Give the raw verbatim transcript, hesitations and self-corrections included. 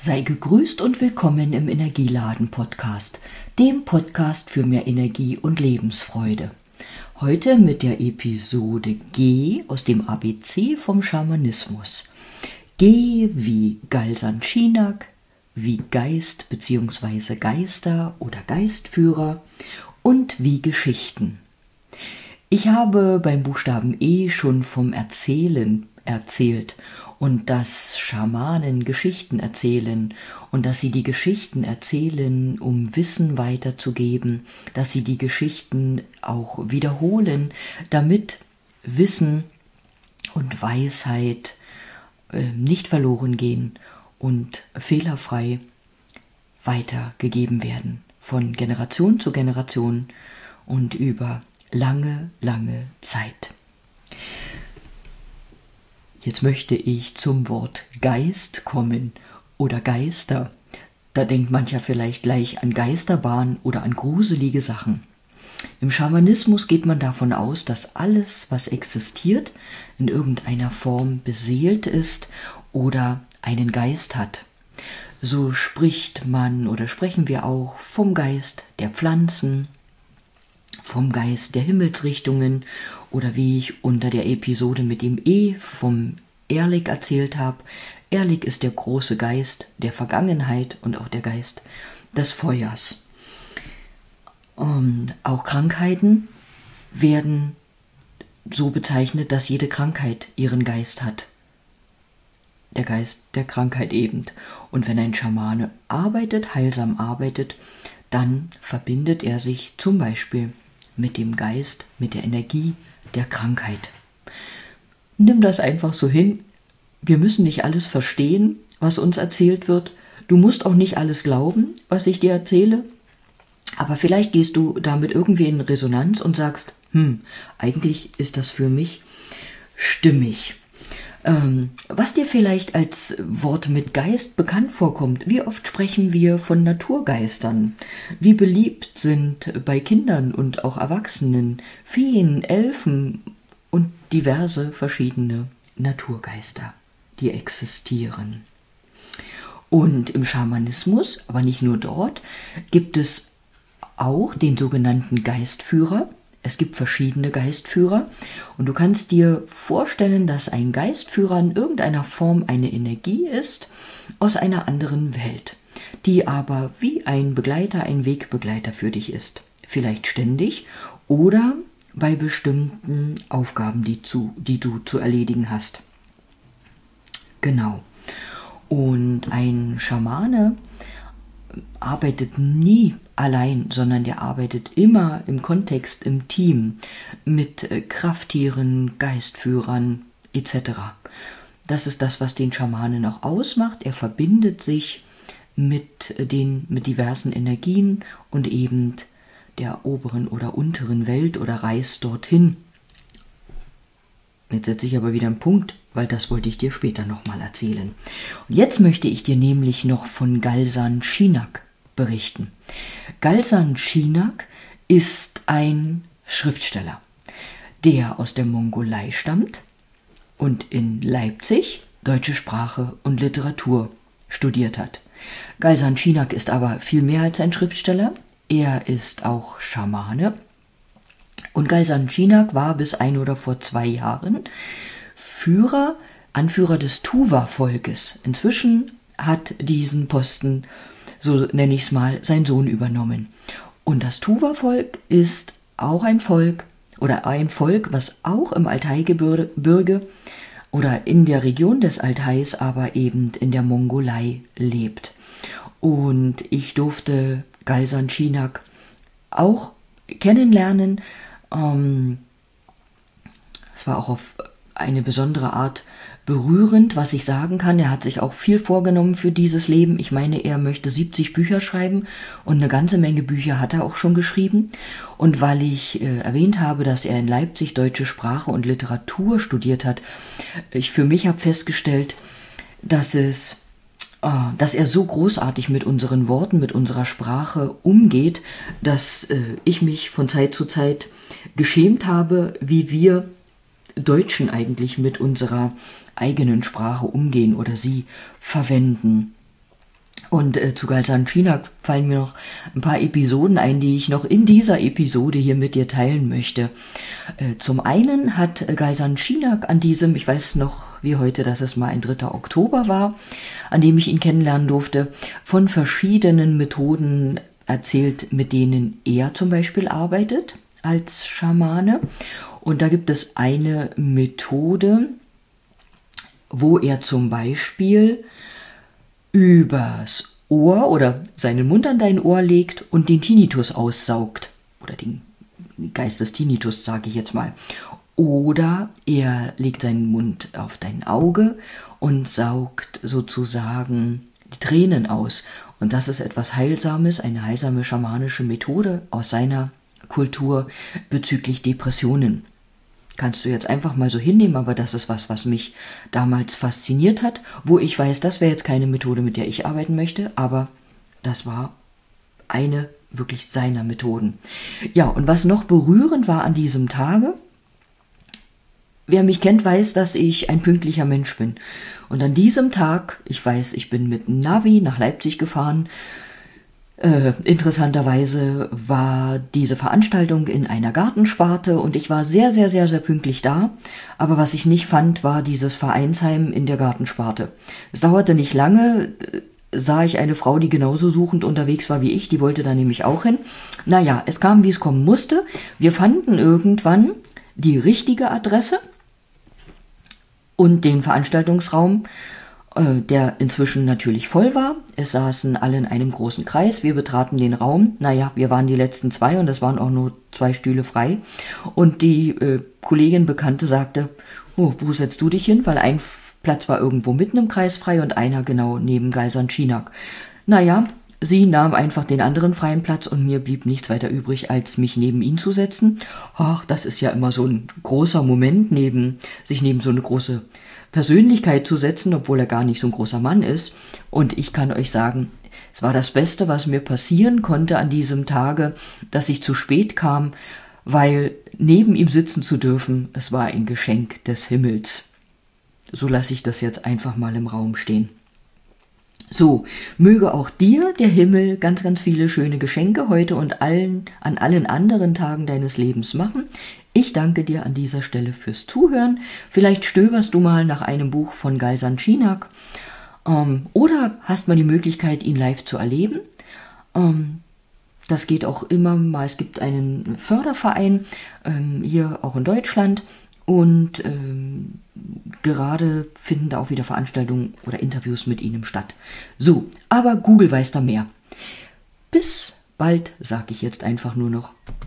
Sei gegrüßt und willkommen im Energieladen-Podcast, dem Podcast für mehr Energie und Lebensfreude. Heute mit der Episode G aus dem A B C vom Schamanismus. G wie Galsan Shinak, wie Geist bzw. Geister oder Geistführer und wie Geschichten. Ich habe beim Buchstaben E schon vom Erzählen erzählt und dass Schamanen Geschichten erzählen und dass sie die Geschichten erzählen, um Wissen weiterzugeben, dass sie die Geschichten auch wiederholen, damit Wissen und Weisheit äh, nicht verloren gehen und fehlerfrei weitergegeben werden, von Generation zu Generation und über lange, lange Zeit. Jetzt möchte ich zum Wort Geist kommen oder Geister. Da denkt mancher vielleicht gleich an Geisterbahn oder an gruselige Sachen. Im Schamanismus geht man davon aus, dass alles, was existiert, in irgendeiner Form beseelt ist oder einen Geist hat. So spricht man oder sprechen wir auch vom Geist der Pflanzen, vom Geist der Himmelsrichtungen oder wie ich unter der Episode mit dem E vom Erlik erzählt habe. Erlik ist der große Geist der Vergangenheit und auch der Geist des Feuers. Ähm, auch Krankheiten werden so bezeichnet, dass jede Krankheit ihren Geist hat. Der Geist der Krankheit eben. Und wenn ein Schamane arbeitet, heilsam arbeitet, dann verbindet er sich zum Beispiel mit dem Geist, mit der Energie der Krankheit. Nimm das einfach so hin. Wir müssen nicht alles verstehen, was uns erzählt wird. Du musst auch nicht alles glauben, was ich dir erzähle. Aber vielleicht gehst du damit irgendwie in Resonanz und sagst, hm, eigentlich ist das für mich stimmig. Ähm, was dir vielleicht als Wort mit Geist bekannt vorkommt, wie oft sprechen wir von Naturgeistern? Wie beliebt sind bei Kindern und auch Erwachsenen Feen, Elfen und diverse verschiedene Naturgeister, die existieren. Und im Schamanismus, aber nicht nur dort, gibt es auch den sogenannten Geistführer. Es gibt verschiedene Geistführer und du kannst dir vorstellen, dass ein Geistführer in irgendeiner Form eine Energie ist aus einer anderen Welt, die aber wie ein Begleiter, ein Wegbegleiter für dich ist. Vielleicht ständig oder bei bestimmten Aufgaben, die, zu, die du zu erledigen hast. Genau. Und ein Schamane arbeitet nie allein, sondern der arbeitet immer im Kontext, im Team, mit Krafttieren, Geistführern et cetera. Das ist das, was den Schamanen auch ausmacht. Er verbindet sich mit den mit diversen Energien und eben der oberen oder unteren Welt oder reist dorthin. Jetzt setze ich aber wieder einen Punkt, weil das wollte ich dir später nochmal erzählen. Und jetzt möchte ich dir nämlich noch von Galsan Shinak berichten. Galsan Shinak ist ein Schriftsteller, der aus der Mongolei stammt und in Leipzig deutsche Sprache und Literatur studiert hat. Galsan Shinak ist aber viel mehr als ein Schriftsteller. Er ist auch Schamane. Und Galsan Shinak war bis ein oder vor zwei Jahren Führer, Anführer des Tuva-Volkes. Inzwischen hat diesen Posten, so nenne ich es mal, sein Sohn übernommen. Und das Tuva-Volk ist auch ein Volk oder ein Volk, was auch im Altai-Gebirge oder in der Region des Altais, aber eben in der Mongolei lebt. Und ich durfte Galsan Shinak auch kennenlernen. Ähm, es war auch auf eine besondere Art berührend, was ich sagen kann. Er hat sich auch viel vorgenommen für dieses Leben. Ich meine, er möchte siebzig Bücher schreiben und eine ganze Menge Bücher hat er auch schon geschrieben. Und weil ich äh, erwähnt habe, dass er in Leipzig deutsche Sprache und Literatur studiert hat, ich für mich habe festgestellt, dass es dass er so großartig mit unseren Worten, mit unserer Sprache umgeht, dass äh, ich mich von Zeit zu Zeit geschämt habe, wie wir Deutschen eigentlich mit unserer eigenen Sprache umgehen oder sie verwenden. Und äh, zu Galsan Chinak fallen mir noch ein paar Episoden ein, die ich noch in dieser Episode hier mit dir teilen möchte. Äh, zum einen hat äh, Galsan Chinak an diesem, ich weiß noch wie heute, dass es mal ein dritter Oktober war, an dem ich ihn kennenlernen durfte, von verschiedenen Methoden erzählt, mit denen er zum Beispiel arbeitet als Schamane. Und da gibt es eine Methode, wo er zum Beispiel übers Ohr oder seinen Mund an dein Ohr legt und den Tinnitus aussaugt. Oder den Geist des Tinnitus, sage ich jetzt mal. Oder er legt seinen Mund auf dein Auge und saugt sozusagen die Tränen aus. Und das ist etwas Heilsames, eine heilsame schamanische Methode aus seiner Kultur bezüglich Depressionen. Kannst du jetzt einfach mal so hinnehmen, aber das ist was, was mich damals fasziniert hat, wo ich weiß, das wäre jetzt keine Methode, mit der ich arbeiten möchte, aber das war eine wirklich seiner Methoden. Ja, und was noch berührend war an diesem Tage, wer mich kennt, weiß, dass ich ein pünktlicher Mensch bin. Und an diesem Tag, ich weiß, ich bin mit Navi nach Leipzig gefahren. Äh, interessanterweise war diese Veranstaltung in einer Gartensparte und ich war sehr, sehr, sehr, sehr pünktlich da. Aber was ich nicht fand, war dieses Vereinsheim in der Gartensparte. Es dauerte nicht lange, äh, sah ich eine Frau, die genauso suchend unterwegs war wie ich, die wollte da nämlich auch hin. Naja, es kam, wie es kommen musste. Wir fanden irgendwann die richtige Adresse und den Veranstaltungsraum, der inzwischen natürlich voll war. Es saßen alle in einem großen Kreis. Wir betraten den Raum. Naja, wir waren die letzten zwei und es waren auch nur zwei Stühle frei. Und die äh, Kollegin, Bekannte, sagte, oh, wo setzt du dich hin? Weil ein Platz war irgendwo mitten im Kreis frei und einer genau neben Galsan Chinak. Naja, sie nahm einfach den anderen freien Platz und mir blieb nichts weiter übrig, als mich neben ihn zu setzen. Ach, das ist ja immer so ein großer Moment, neben sich neben so eine große Persönlichkeit zu setzen, obwohl er gar nicht so ein großer Mann ist. Und ich kann euch sagen, es war das Beste, was mir passieren konnte an diesem Tage, dass ich zu spät kam, weil neben ihm sitzen zu dürfen, das war ein Geschenk des Himmels. So lasse ich das jetzt einfach mal im Raum stehen. So, möge auch dir der Himmel ganz, ganz viele schöne Geschenke heute und allen, an allen anderen Tagen deines Lebens machen. Ich danke dir an dieser Stelle fürs Zuhören. Vielleicht stöberst du mal nach einem Buch von Galsan Chinak ähm, oder hast mal die Möglichkeit, ihn live zu erleben. Ähm, das geht auch immer mal. Es gibt einen Förderverein ähm, hier auch in Deutschland und ähm, gerade finden da auch wieder Veranstaltungen oder Interviews mit ihnen statt. So, aber Google weiß da mehr. Bis bald, sage ich jetzt einfach nur noch.